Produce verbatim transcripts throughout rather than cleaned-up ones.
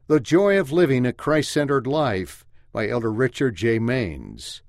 The Joy of Living a Christ-Centered Life by Elder Richard J. Maines.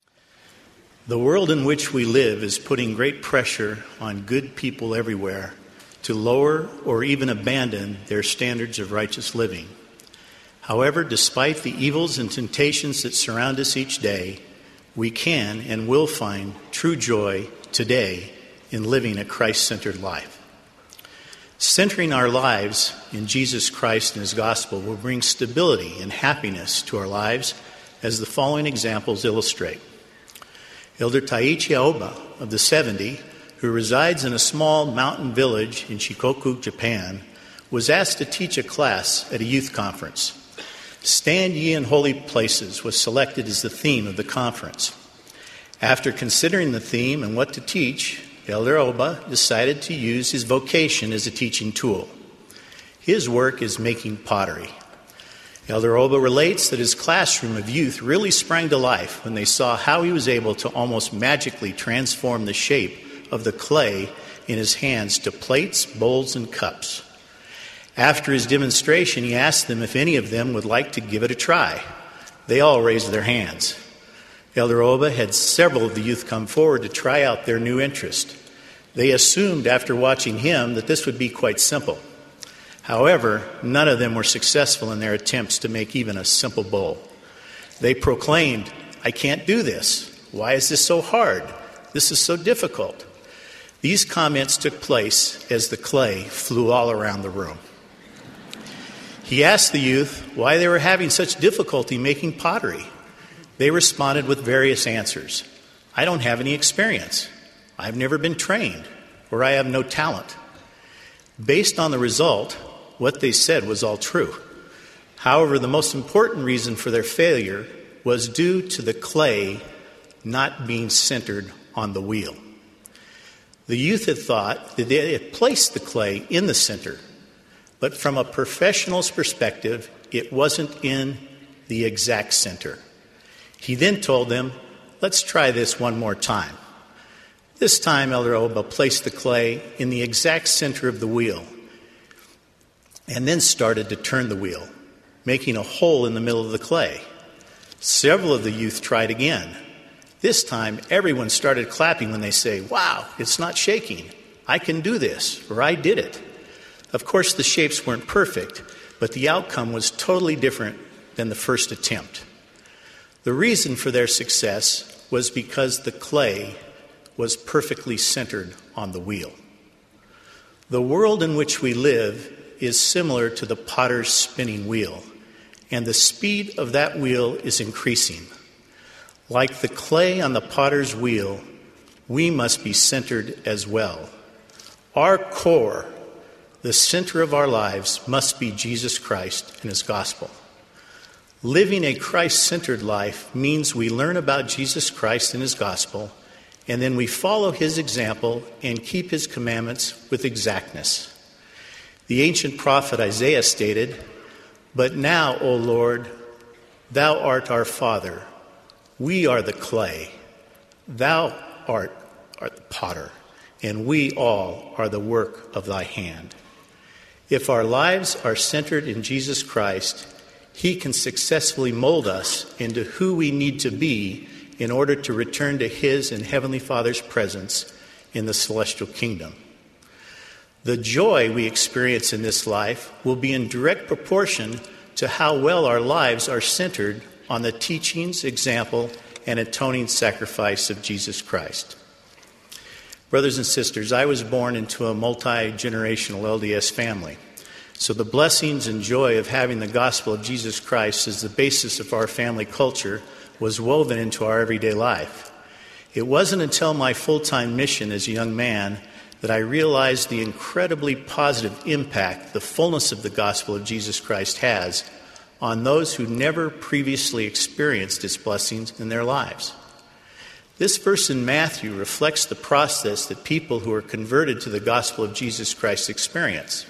The world in which we live is putting great pressure on good people everywhere to lower or even abandon their standards of righteous living. However, despite the evils and temptations that surround us each day, we can and will find true joy today in living a Christ-centered life. Centering our lives in Jesus Christ and His gospel will bring stability and happiness to our lives, as the following examples illustrate. Elder Taichi Aoba of the seventy, who resides in a small mountain village in Shikoku, Japan, was asked to teach a class at a youth conference. Stand Ye in Holy Places was selected as the theme of the conference. After considering the theme and what to teach, Elder Aoba decided to use his vocation as a teaching tool. His work is making pottery. Elder Aoba relates that his classroom of youth really sprang to life when they saw how he was able to almost magically transform the shape of the clay in his hands to plates, bowls, and cups. After his demonstration, he asked them if any of them would like to give it a try. They all raised their hands. Elder Aoba had several of the youth come forward to try out their new interest. They assumed after watching him that this would be quite simple. However, none of them were successful in their attempts to make even a simple bowl. They proclaimed, "I can't do this. Why is this so hard? This is so difficult." These comments took place as the clay flew all around the room. He asked the youth why they were having such difficulty making pottery. They responded with various answers. "I don't have any experience. I've never been trained, or I have no talent." Based on the result, what they said was all true. However, the most important reason for their failure was due to the clay not being centered on the wheel. The youth had thought that they had placed the clay in the center, but from a professional's perspective, it wasn't in the exact center. He then told them, "Let's try this one more time." This time, Elder Aoba placed the clay in the exact center of the wheel and then started to turn the wheel, making a hole in the middle of the clay. Several of the youth tried again. This time, everyone started clapping when they say, "Wow, it's not shaking. I can do this," or "I did it." Of course, the shapes weren't perfect, but the outcome was totally different than the first attempt. The reason for their success was because the clay was perfectly centered on the wheel. The world in which we live is similar to the potter's spinning wheel, and the speed of that wheel is increasing. Like the clay on the potter's wheel, we must be centered as well. Our core, the center of our lives, must be Jesus Christ and His gospel. Living a Christ-centered life means we learn about Jesus Christ and His gospel, and then we follow His example and keep His commandments with exactness. The ancient prophet Isaiah stated, "But now, O Lord, Thou art our Father. We are the clay. Thou art, art the potter, and we all are the work of Thy hand." If our lives are centered in Jesus Christ, He can successfully mold us into who we need to be in order to return to His and Heavenly Father's presence in the celestial kingdom. The joy we experience in this life will be in direct proportion to how well our lives are centered on the teachings, example, and atoning sacrifice of Jesus Christ. Brothers and sisters, I was born into a multi-generational L D S family. So the blessings and joy of having the gospel of Jesus Christ as the basis of our family culture was woven into our everyday life. It wasn't until my full-time mission as a young man that I realized the incredibly positive impact the fullness of the gospel of Jesus Christ has on those who never previously experienced its blessings in their lives. This verse in Matthew reflects the process that people who are converted to the gospel of Jesus Christ experience.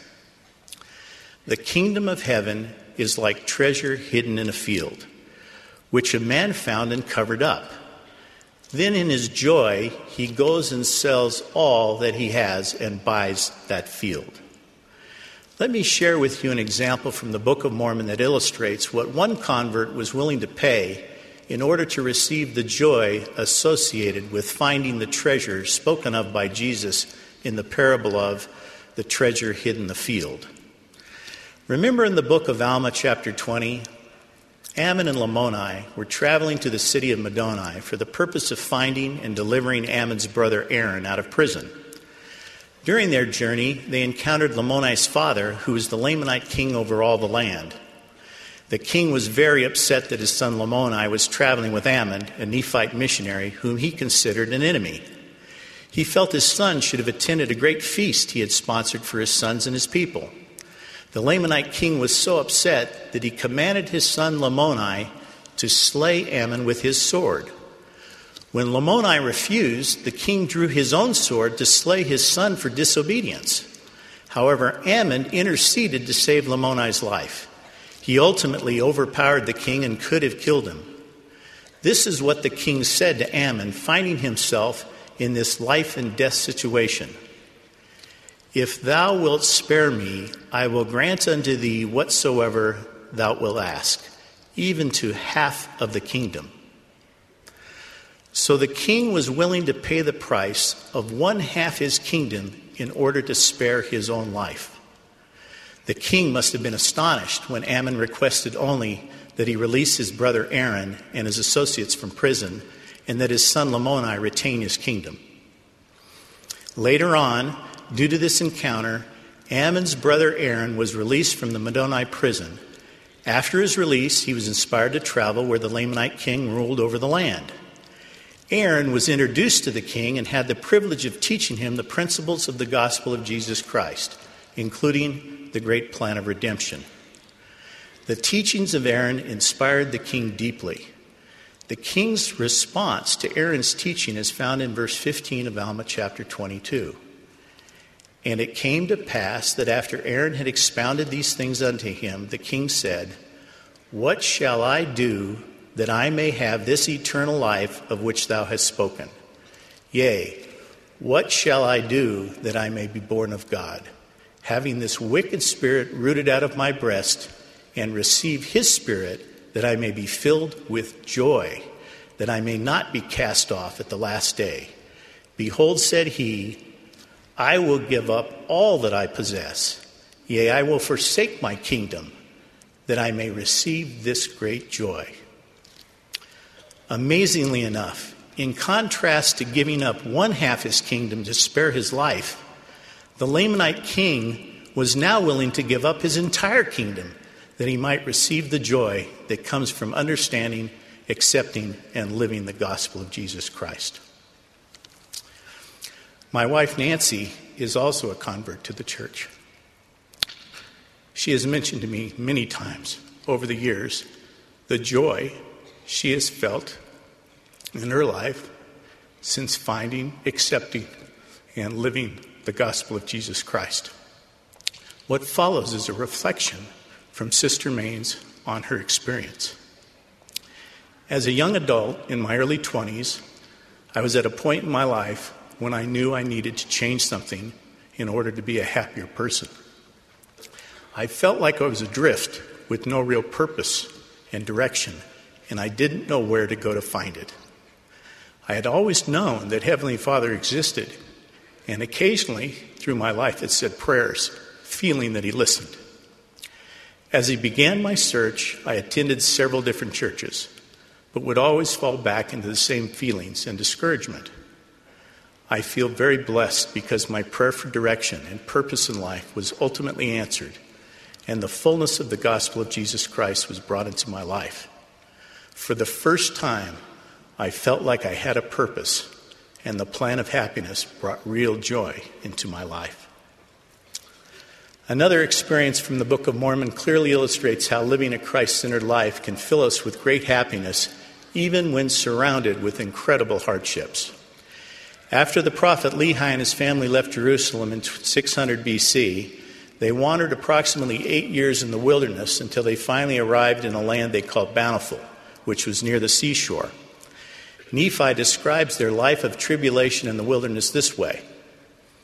The kingdom of heaven is like treasure hidden in a field, which a man found and covered up. Then in his joy, he goes and sells all that he has and buys that field. Let me share with you an example from the Book of Mormon that illustrates what one convert was willing to pay in order to receive the joy associated with finding the treasure spoken of by Jesus in the parable of the treasure hid in the field. Remember in the book of Alma, chapter twenty, Ammon and Lamoni were traveling to the city of Madoni for the purpose of finding and delivering Ammon's brother Aaron out of prison. During their journey, they encountered Lamoni's father, who was the Lamanite king over all the land. The king was very upset that his son Lamoni was traveling with Ammon, a Nephite missionary, whom he considered an enemy. He felt his son should have attended a great feast he had sponsored for his sons and his people. The Lamanite king was so upset that he commanded his son Lamoni to slay Ammon with his sword. When Lamoni refused, the king drew his own sword to slay his son for disobedience. However, Ammon interceded to save Lamoni's life. He ultimately overpowered the king and could have killed him. This is what the king said to Ammon, finding himself in this life and death situation. "If thou wilt spare me, I will grant unto thee whatsoever thou wilt ask, even to half of the kingdom." So the king was willing to pay the price of one half his kingdom in order to spare his own life. The king must have been astonished when Ammon requested only that he release his brother Aaron and his associates from prison, and that his son Lamoni retain his kingdom. Later on, due to this encounter, Ammon's brother Aaron was released from the Madoni prison. After his release, he was inspired to travel where the Lamanite king ruled over the land. Aaron was introduced to the king and had the privilege of teaching him the principles of the gospel of Jesus Christ, including the great plan of redemption. The teachings of Aaron inspired the king deeply. The king's response to Aaron's teaching is found in verse fifteen of Alma chapter twenty-two. "And it came to pass that after Aaron had expounded these things unto him, the king said, What shall I do that I may have this eternal life of which thou hast spoken? Yea, what shall I do that I may be born of God, having this wicked spirit rooted out of my breast, and receive his spirit, that I may be filled with joy, that I may not be cast off at the last day? Behold, said he, I will give up all that I possess. Yea, I will forsake my kingdom, that I may receive this great joy." Amazingly enough, in contrast to giving up one half his kingdom to spare his life, the Lamanite king was now willing to give up his entire kingdom that he might receive the joy that comes from understanding, accepting, and living the gospel of Jesus Christ. My wife, Nancy, is also a convert to the church. She has mentioned to me many times over the years the joy she has felt in her life since finding, accepting, and living the gospel of Jesus Christ. What follows is a reflection from Sister Maines on her experience. As a young adult in my early twenties, I was at a point in my life when I knew I needed to change something in order to be a happier person. I felt like I was adrift with no real purpose and direction, and I didn't know where to go to find it. I had always known that Heavenly Father existed, and occasionally through my life had said prayers, feeling that he listened. As I began my search, I attended several different churches, but would always fall back into the same feelings and discouragement. I feel very blessed because my prayer for direction and purpose in life was ultimately answered, and the fullness of the gospel of Jesus Christ was brought into my life. For the first time, I felt like I had a purpose, and the plan of happiness brought real joy into my life. Another experience from the Book of Mormon clearly illustrates how living a Christ-centered life can fill us with great happiness, even when surrounded with incredible hardships. After the prophet Lehi and his family left Jerusalem in six hundred B C, they wandered approximately eight years in the wilderness until they finally arrived in a land they called Bountiful, which was near the seashore. Nephi describes their life of tribulation in the wilderness this way.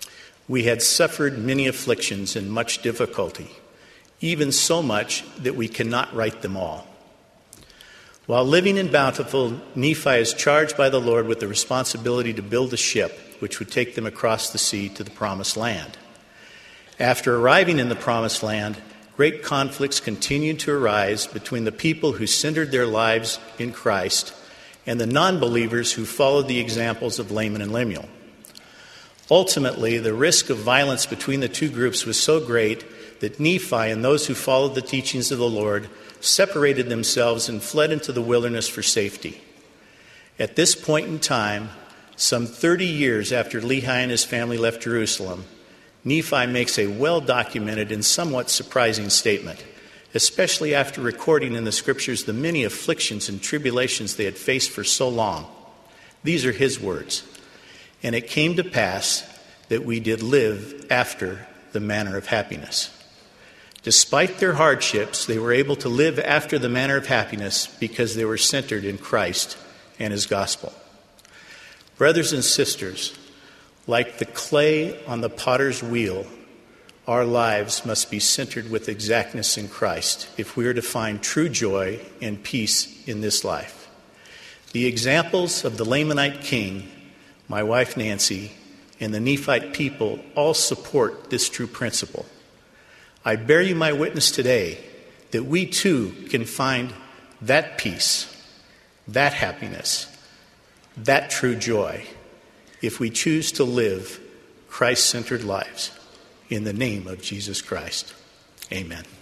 We had suffered many afflictions and much difficulty, even so much that we cannot write them all. While living in Bountiful, Nephi is charged by the Lord with the responsibility to build a ship which would take them across the sea to the Promised Land. After arriving in the Promised Land, great conflicts continued to arise between the people who centered their lives in Christ and the non-believers who followed the examples of Laman and Lemuel. Ultimately, the risk of violence between the two groups was so great that Nephi and those who followed the teachings of the Lord separated themselves and fled into the wilderness for safety. At this point in time, some thirty years after Lehi and his family left Jerusalem, Nephi makes a well-documented and somewhat surprising statement, especially after recording in the scriptures the many afflictions and tribulations they had faced for so long. These are his words. "And it came to pass that we did live after the manner of happiness." Despite their hardships, they were able to live after the manner of happiness because they were centered in Christ and his gospel. Brothers and sisters, like the clay on the potter's wheel, our lives must be centered with exactness in Christ if we are to find true joy and peace in this life. The examples of the Lamanite king, my wife Nancy, and the Nephite people all support this true principle. I bear you my witness today that we too can find that peace, that happiness, that true joy if we choose to live Christ-centered lives in the name of Jesus Christ. Amen.